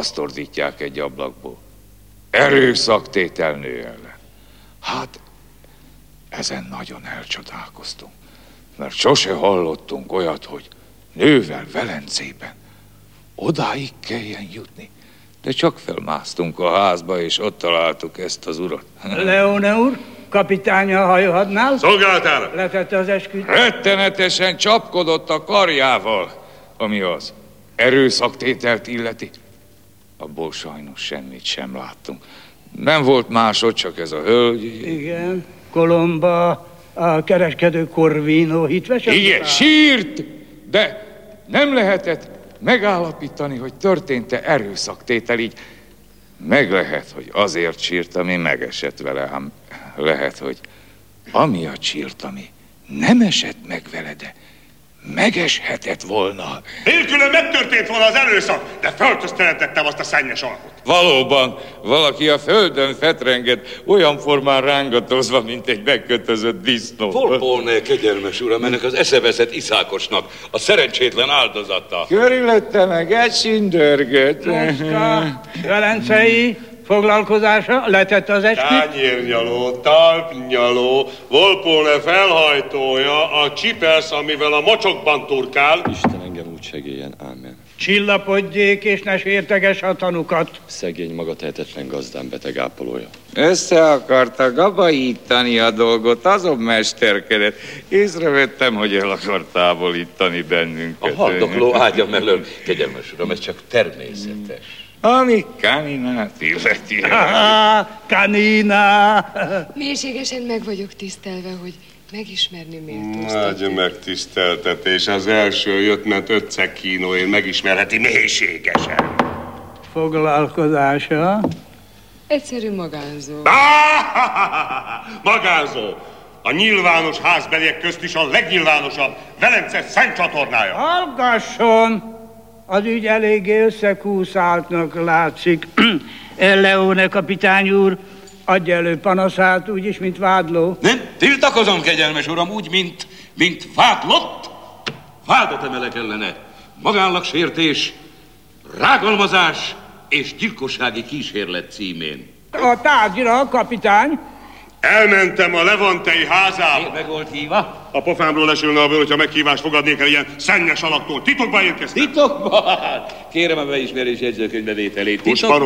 azt ordítják egy ablakból. Erőszaktétel nő ellen. Hát, ezen nagyon elcsodálkoztunk, mert sose hallottunk olyat, hogy nővel Velencében odáig kelljen jutni. De csak felmásztunk a házba, és ott találtuk ezt az urat. Leone úr, kapitány a hajóhadnál. Szolgálatára! Letette az esküt. Rettenetesen csapkodott a karjával, ami az erőszaktételt illeti. Abból sajnos semmit sem láttunk. Nem volt másod, csak ez a hölgy. Igen, Colomba, a kereskedő Corvino hitvesen? Igen, sírt, de nem lehetett megállapítani, hogy történt-e erőszaktétel, így meg lehet, hogy azért sírt, ami megesett vele, ám lehet, hogy amiatt sírt, ami nem esett meg vele, de megeshetett volna. Nélkülön megtörtént volna az erőszak, de fölköztelentettem azt a szennyes alkot. Valóban, valaki a földön fetrengett, olyan formán rángatozva, mint egy megkötözött disznó. Volpone, kegyelmes uram, ennek az eszeveszett iszákosnak a szerencsétlen áldozata. Körülötte meg egy sündörgött. Moszkva, velencei foglalkozása, letette az esküt. Tányérnyaló, talpnyaló, Volpone felhajtója, a csipesz, amivel a mocsokban turkál. Isten engem úgy segéljen, ámen. Csillapodjék és ne sérteges a tanukat. Szegény, maga tehetetlen gazdám beteg ápolója. Össze akarta gabajítani a dolgot, azon mesterkedett. Észrevettem, hogy el akar távolítani bennünket. A haldokló ágya mellől, kegyelmes uram, ez csak természetes. Ami Kaninát illeti. Kanina! Mélységesen meg vagyok tisztelve, hogy megismerni méltóztatja. Nagy megtiszteltetés, az első jött, mert 5 cekkinóért megismerheti mélységesen. Foglalkozása? Egyszerű magánzó. Magánzó! A nyilvános házbeliek közt is a legnyilvánosabb Velence Szent csatornája. Hallgasson! Az ügy eléggé összekúszáltnak látszik. Leone kapitány úr, adja elő panaszát, úgyis, mint vádló. Nem, tiltakozom, kegyelmes uram, úgy, mint vádlott. Vádat emelek ellene. Magánlagsértés, rágalmazás és gyilkossági kísérlet címén. A tárgyra, kapitány. Elmentem a Levantei házába. Meg volt hívva? A pofámról esülne abból, hogyha meghívást fogadnék el ilyen szennyes alaktól. Titokba érkeztem. Titokban? Kérem a beismerés jegyzőkönyvbevételét.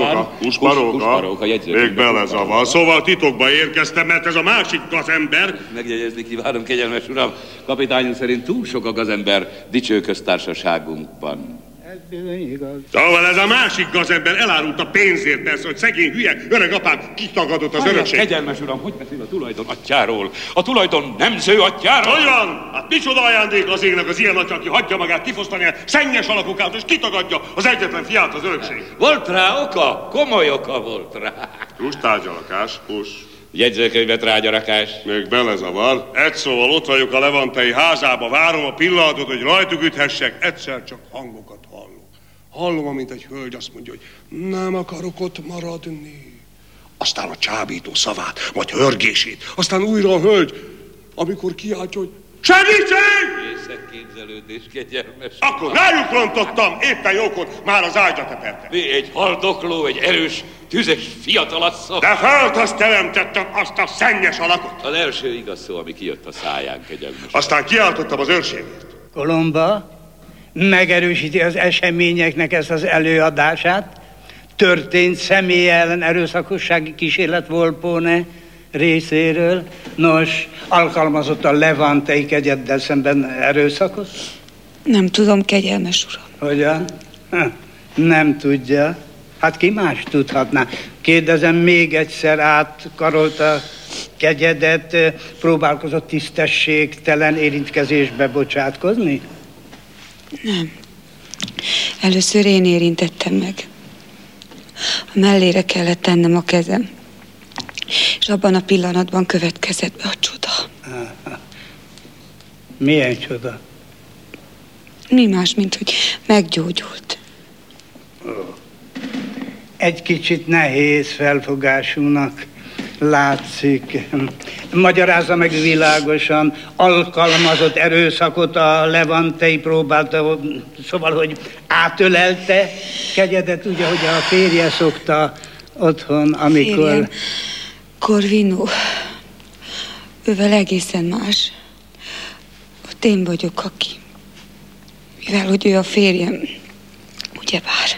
Húsparóka, még belezavar. Szóval titokba érkeztem, mert ez a másik gazember... Megjegyezni kívánom, kegyelmes uram, kapitányunk szerint túl sok a gazember dicső köztársaságunkban. Ez bizony igaz. Szóval ez a másik gazember elárult a pénzért, persze, hogy szegény hülye öreg apám kitagadott az örökség. Kegyelmes uram, hogy beszél a tulajdon atyáról? A tulajdon nemző atyáról? Olyan! Hát micsoda ajándék az égnek az ilyen atya, aki hagyja magát kifosztani a szennyes alakokát, és kitagadja az egyetlen fiát az örökség. Volt rá oka? Komoly oka volt rá. Tárgyalakás, hús. Jegyzőkönyvet rágyarakás. Még belezavar. Egy szóval ott vagyok a Levantei házába, várom a pillanatot, hogy rajtuk üthessek, egyszer csak hangokat hallok. Hallom, amint egy hölgy azt mondja, hogy nem akarok ott maradni. Aztán a csábító szavát, majd hörgését, aztán újra a hölgy, amikor kiáltja, hogy segítség! Észek képzelődés, kegyelmes. Akkor rájuk rontottam, éppen jókor, már az ágyra teperte. Mi egy haldokló, egy erős, tüzes fiatalasszony. De föltözt teremtettem azt a szennyes alakot. Az első igaz szó, ami kijött a száján, kegyelmes. Aztán kiáltottam az őrségért. Colomba megerősíti az eseményeknek ezt az előadását. Történt személy ellen erőszakossági kísérlet Volpone részéről. Nos, alkalmazott a Levantei kegyeddel szemben erőszakot? Nem tudom, kegyelmes uram. Hogyan? Nem tudja. Hát ki más tudhatná? Kérdezem még egyszer, átkarolt a kegyedet, próbálkozott tisztességtelen érintkezésbe bocsátkozni? Nem. Először én érintettem meg. A mellére kellett tennem a kezem. És abban a pillanatban következett be a csoda. Milyen csoda? Mi más, mint hogy meggyógyult. Egy kicsit nehéz felfogásúnak látszik. Magyarázza meg világosan, alkalmazott erőszakot a levantei próbálta, szóval, hogy átölelte kegyedet, ugye, hogy a férje szokta otthon, amikor... Férjem, Corvino, ővel egészen más. Ott én vagyok, aki, mivel hogy ő a férjem, ugyebár,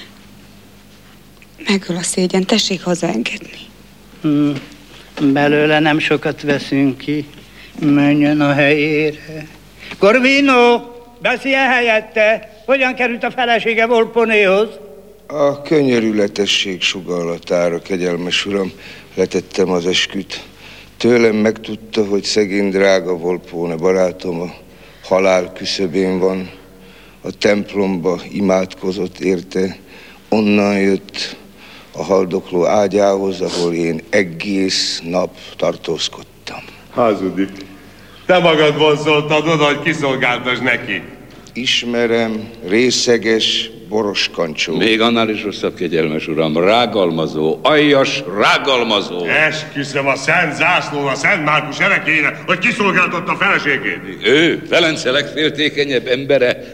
megöl a szégyen, tessék hazaengedni. Belőle nem sokat veszünk ki, menjen a helyére. Corvino, beszéljen helyette, hogyan került a felesége Volponéhoz? A könyörületesség sugallatára, kegyelmes uram, letettem az esküt. Tőlem megtudta, hogy szegény drága Volpone barátom a halál küszöbén van. A templomba imádkozott érte, onnan jött a haldokló ágyához, ahol én egész nap tartózkodtam. Hazudik. Te magad vonzoltad oda, hogy kiszolgáltasd neki. Ismerem, részeges, boros kancsó. Még annál is rosszabb, kegyelmes uram, rágalmazó, aljas rágalmazó. Esküszöm a Szent Zászlón, a Szent Márkus erekére, hogy kiszolgáltatta a feleségét. Ő, Velence legféltékenyebb embere.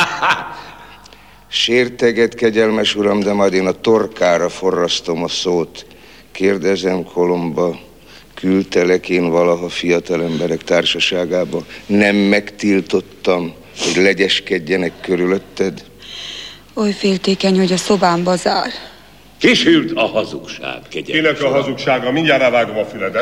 Sérteget, kegyelmes uram, de majd én a torkára forrasztom a szót. Kérdezem, Kolomba, küldtelek én valaha fiatal emberek társaságába? Nem megtiltottam, hogy legyeskedjenek körülötted? Oly féltékeny, hogy a szobámba zár. Kisült a hazugság, kegyelmes Kinek a hazugsága? Mindjárt rávágom a füledet.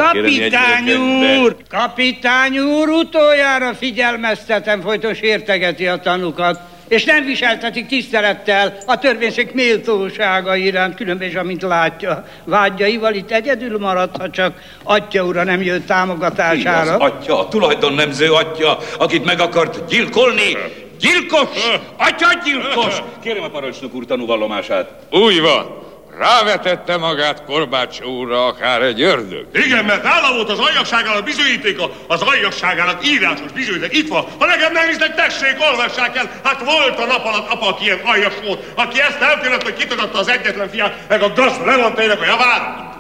Kapitány úr, utoljára figyelmeztetem, folyton sértegeti a tanukat, és nem viseltetik tisztelettel a törvényszék méltósága iránt, különben, amint látja, vágyaival itt egyedül maradt, ha csak atya ura nem jött támogatására. Az atya, a tulajdonnemző atya, akit meg akart gyilkolni. Gyilkos! Atyagyilkos! Kérem a parancsnok úr tanúvallomását. Úgy van. Rávetette magát Korbácsó úrra akár egy ördög. Igen, mert nála volt az aljasságának bizonyítéka, az aljasságának írásos bizonyíték. Itt van, ha nekem nem hisznek, tessék, olvassák el. Hát volt a nap alatt apa, aki ilyen aljas volt, aki ezt elkérett, hogy kitadatta az egyetlen fiát, meg a gazda Levanteinek a javát.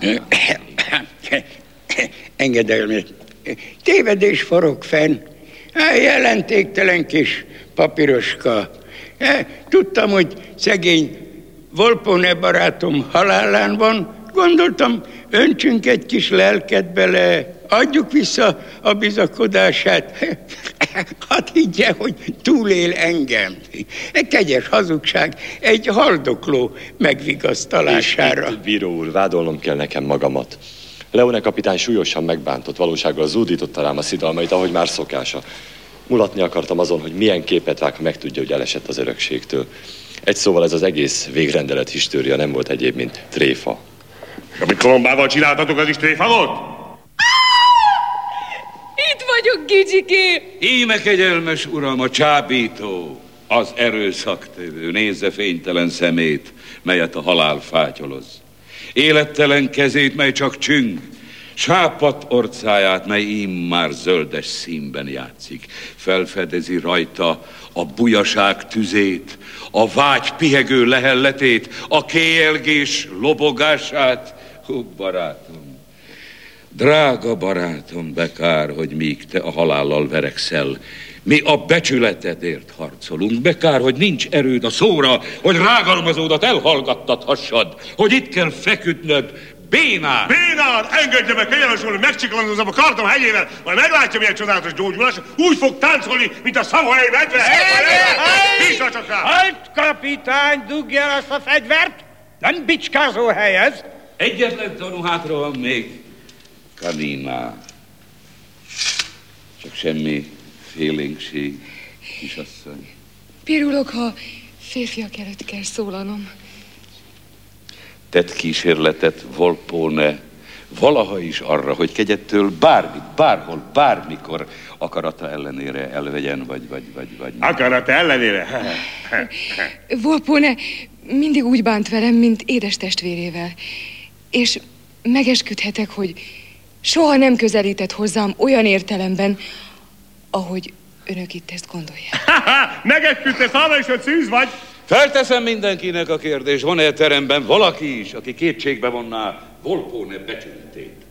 Engedelmét. Tévedés forog fenn. Jelentéktelen kis papíroska. Tudtam, hogy szegény Volpone barátom halálán van. Gondoltam, öntsünk egy kis lelket bele, adjuk vissza a bizakodását. Hát higgye, hogy túlél engem. Egy kegyes hazugság, egy haldokló megvigasztalására. És itt, bíró úr, vádolnom kell nekem magamat. Leone kapitány súlyosan megbántott, valósággal zúdította rám a szidalmait, ahogy már szokása. Mulatni akartam azon, hogy milyen képet vág, ha megtudja, hogy elesett az örökségtől. Egy szóval ez az egész végrendelet história nem volt egyéb, mint tréfa. És amit Kolombával csináltatok, az is tréfa volt? Itt vagyok, Gicsiké! Íme, kegyelmes uram, a csábító, az erőszaktevő, nézze fénytelen szemét, melyet a halál fátyoloz. Élettelen kezét, mely csak csüng, sápadt orcáját, mely immár zöldes színben játszik. Felfedezi rajta a bujaság tüzét, a vágy pihegő lehelletét, a kéjelgés lobogását. Hú, barátom, drága barátom, bekár, hogy míg te a halállal verekszel, mi a becsületedért harcolunk. Bekár, hogy nincs erőd a szóra, hogy rágalmazódat elhallgattathassad, hogy itt kell feküdnöd. Bénár! Bénár! Engedje meg, kegyelmes úr, hogy megcsiklandozom a kardom hegyével, majd meglátja, milyen csodálatos gyógyulás, úgy fog táncolni, mint a szavai medve. Bízza csak rá! Halt, kapitány, dugja el azt a fegyvert! Nem bicskázó helyez! Egyetlen tanú hátra van még. Kanina. Csak semmi félénkség, kisasszony. Pirulok, ha férfiak előtt kell szólalnom. Tett kísérletet Volpone valaha is arra, hogy kegyettől bármit, bárhol, bármikor akarata ellenére elvegyen, vagy. Akarata ellenére? Volpone mindig úgy bánt velem, mint édes testvérével. És megesküdhetek, hogy soha nem közelített hozzám olyan értelemben, ahogy önök itt ezt gondolják. Megesküdtesz arra is, hogy szűz vagy? Felteszem mindenkinek a kérdést, van-e a teremben valaki is, aki kétségbe vonná Volpone becsületét.